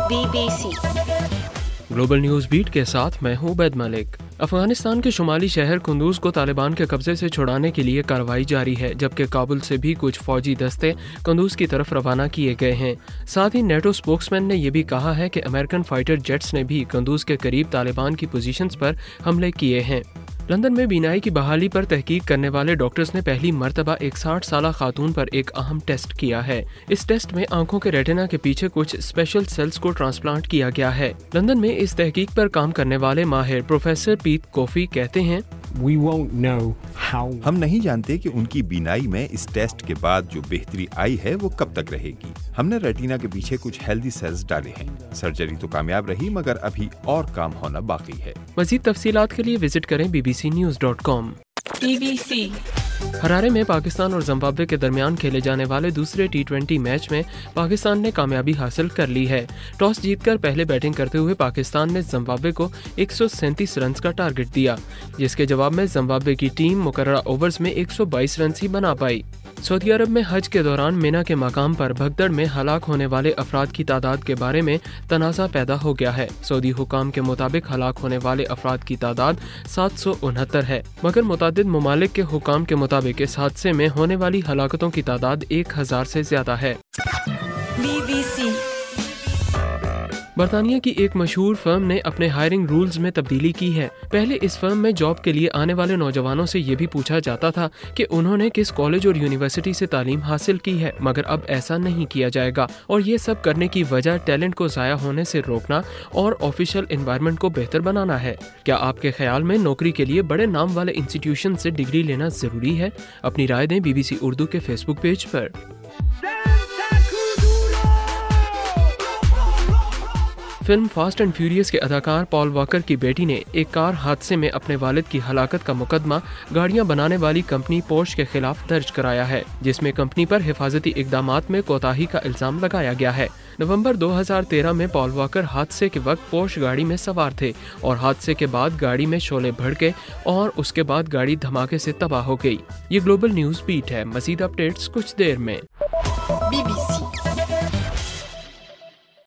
BBC global news beat के साथ मैं हूं उबैद मलिक। अफगानिस्तान के शुमाली शहर कुंदूज को तालिबान के कब्जे से छुड़ाने के लिए कार्रवाई जारी है, जबकि काबुल से भी कुछ फौजी दस्ते कुंदूज की तरफ रवाना किए गए हैं। साथ ही नेटो स्पोक्समैन ने यह भी कहा है कि अमेरिकन फाइटर जेट्स ने भी कुंदूज के करीब तालिबान की पोजीशंस पर हमले किए हैं। लंदन में बीनाई की बहाली पर तहकीक करने वाले डॉक्टर्स ने पहली मर्तबा एक 60 साला खातून पर एक अहम टेस्ट किया है। इस टेस्ट में आंखों के रेटिना के पीछे कुछ स्पेशल सेल्स को ट्रांसप्लांट किया गया है। लंदन में इस तहकीक पर काम करने वाले माहिर प्रोफेसर पीट कॉफी कहते हैं, हम नहीं जानते कि उनकी बीनाई में इस टेस्ट के बाद जो बेहतरी आई है वो कब तक रहेगी। हमने रेटिना के पीछे कुछ हेल्दी सेल्स डाले हैं। सर्जरी तो कामयाब रही, मगर अभी और काम होना बाकी है। मजीद तफसीलात के लिए विजिट करें bbcnews.com। BBC हरारे में पाकिस्तान और जिम्बाब्वे के दरमियान खेले जाने वाले दूसरे T20 मैच में पाकिस्तान ने कामयाबी हासिल कर ली है। टॉस जीतकर पहले बैटिंग करते हुए पाकिस्तान ने जिम्बाब्वे को 137 रन का टारगेट दिया, जिसके जवाब में जिम्बाब्वे की टीम मुकर्ररा ओवर्स में 122 रन ही बना पाई। सऊदी अरब में हज के दौरान मिना के मकाम पर भगदड़ में हलाक होने वाले अफराद की तादाद के बारे में तनाज़ा पैदा हो गया है। सऊदी हुकाम के मुताबिक हलाक होने वाले अफराद की तादाद 769 है, मगर मुतादिद ममालिक के हुकाम के मुताबिक इस हादसे में होने वाली हलाकतों की तादाद 1000 से ज्यादा है। BBC बरतानिया की एक मशहूर फर्म ने अपने हायरिंग रूल्स में तब्दीली की है। पहले इस फर्म में जॉब के लिए आने वाले नौजवानों से ये भी पूछा जाता था कि उन्होंने किस कॉलेज और यूनिवर्सिटी से तालीम हासिल की है, मगर अब ऐसा नहीं किया जाएगा। और ये सब करने की वजह टैलेंट को ज़ाया होने से रोकना और ऑफिशियल एनवायरनमेंट को बेहतर बनाना है। क्या आपके ख्याल में नौकरी के लिए बड़े नाम वाले इंस्टीट्यूशन से डिग्री लेना ज़रूरी है? अपनी राय दें BBC उर्दू के फेसबुक पेज पर। फिल्म फास्ट एंड फ्यूरियस के अदाकार पॉल वॉकर की बेटी ने एक कार हादसे में अपने वालिद की हलाकत का मुकदमा गाड़ियां बनाने वाली कंपनी पोर्श के खिलाफ दर्ज कराया है, जिसमें कंपनी पर हिफाजती इकदामात में कोताही का इल्जाम लगाया गया है। नवंबर 2013 में पॉल वॉकर हादसे के वक्त पोर्श गाड़ी में सवार थे और हादसे के बाद गाड़ी में शोले भड़के और उसके बाद गाड़ी धमाके से तबाह हो गई। ये ग्लोबल न्यूज़ बीट है। मजीद अपडेट्स कुछ देर में। BBC